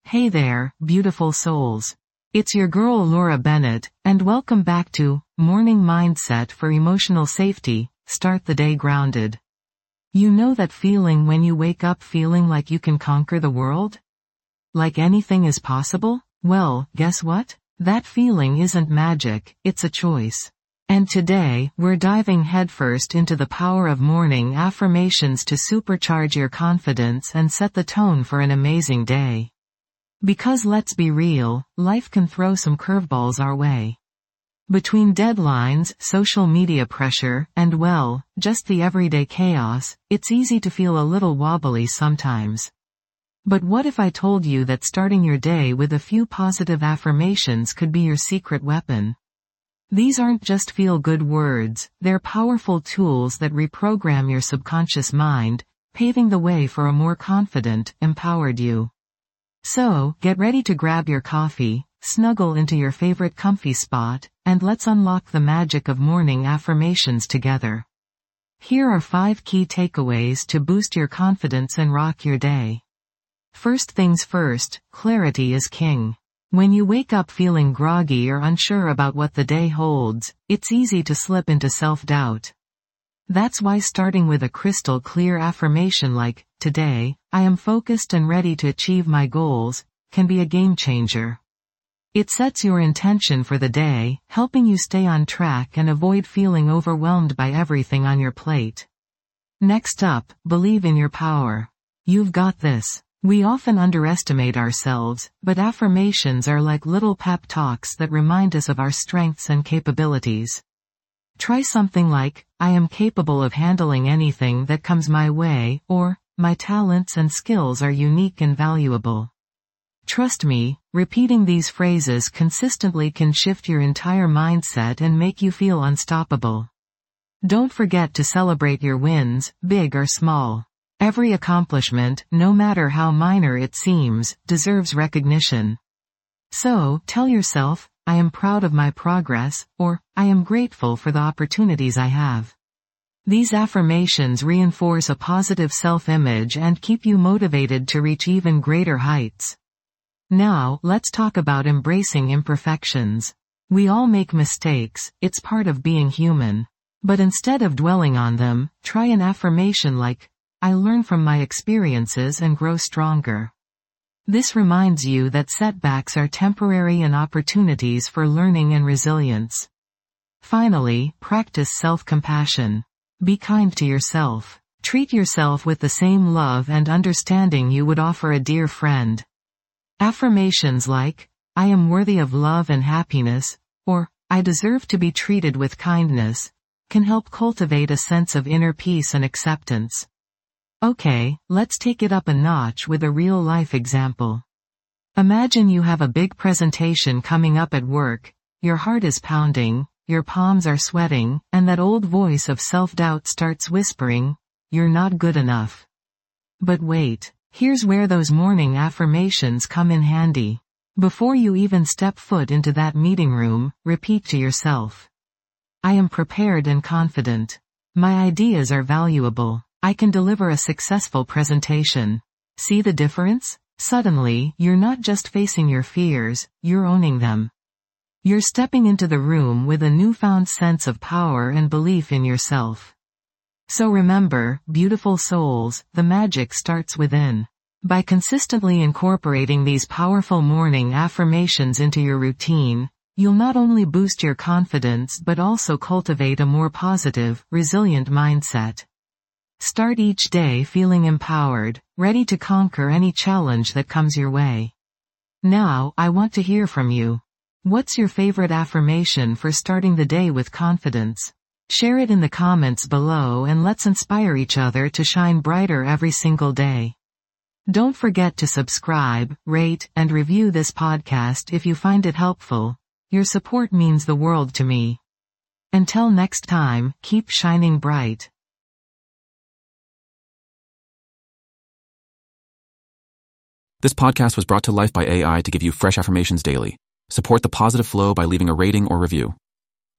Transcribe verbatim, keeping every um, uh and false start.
Hey there, beautiful souls. It's your girl Laura Bennett, and welcome back to Morning Mindset for Emotional Safety. Start the day grounded. You know that feeling when you wake up feeling like you can conquer the world? Like anything is possible? Well, guess what? That feeling isn't magic, it's a choice. And today, we're diving headfirst into the power of morning affirmations to supercharge your confidence and set the tone for an amazing day. Because let's be real, life can throw some curveballs our way. Between deadlines, social media pressure, and well, just the everyday chaos, it's easy to feel a little wobbly sometimes. But what if I told you that starting your day with a few positive affirmations could be your secret weapon? These aren't just feel-good words, they're powerful tools that reprogram your subconscious mind, paving the way for a more confident, empowered you. So, get ready to grab your coffee, snuggle into your favorite comfy spot, and let's unlock the magic of morning affirmations together. Here are five key takeaways to boost your confidence and rock your day. First things first, clarity is king. When you wake up feeling groggy or unsure about what the day holds, it's easy to slip into self-doubt. That's why starting with a crystal clear affirmation like, "Today, I am focused and ready to achieve my goals," can be a game changer. It sets your intention for the day, helping you stay on track and avoid feeling overwhelmed by everything on your plate. Next up, believe in your power. You've got this. We often underestimate ourselves, but affirmations are like little pep talks that remind us of our strengths and capabilities. Try something like, "I am capable of handling anything that comes my way," or, "My talents and skills are unique and valuable." Trust me, repeating these phrases consistently can shift your entire mindset and make you feel unstoppable. Don't forget to celebrate your wins, big or small. Every accomplishment, no matter how minor it seems, deserves recognition. So, tell yourself, "I am proud of my progress," or, "I am grateful for the opportunities I have." These affirmations reinforce a positive self-image and keep you motivated to reach even greater heights. Now, let's talk about embracing imperfections. We all make mistakes, it's part of being human. But instead of dwelling on them, try an affirmation like, "I learn from my experiences and grow stronger." This reminds you that setbacks are temporary and opportunities for learning and resilience. Finally, practice self-compassion. Be kind to yourself. Treat yourself with the same love and understanding you would offer a dear friend. Affirmations like, "I am worthy of love and happiness," or, "I deserve to be treated with kindness," can help cultivate a sense of inner peace and acceptance. Okay, let's take it up a notch with a real-life example. Imagine you have a big presentation coming up at work, your heart is pounding, your palms are sweating, and that old voice of self-doubt starts whispering, "You're not good enough." But wait, here's where those morning affirmations come in handy. Before you even step foot into that meeting room, repeat to yourself, "I am prepared and confident. My ideas are valuable. I can deliver a successful presentation." See the difference? Suddenly, you're not just facing your fears, you're owning them. You're stepping into the room with a newfound sense of power and belief in yourself. So remember, beautiful souls, the magic starts within. By consistently incorporating these powerful morning affirmations into your routine, you'll not only boost your confidence but also cultivate a more positive, resilient mindset. Start each day feeling empowered, ready to conquer any challenge that comes your way. Now, I want to hear from you. What's your favorite affirmation for starting the day with confidence? Share it in the comments below and let's inspire each other to shine brighter every single day. Don't forget to subscribe, rate, and review this podcast if you find it helpful. Your support means the world to me. Until next time, keep shining bright. This podcast was brought to life by A I to give you fresh affirmations daily. Support the positive flow by leaving a rating or review.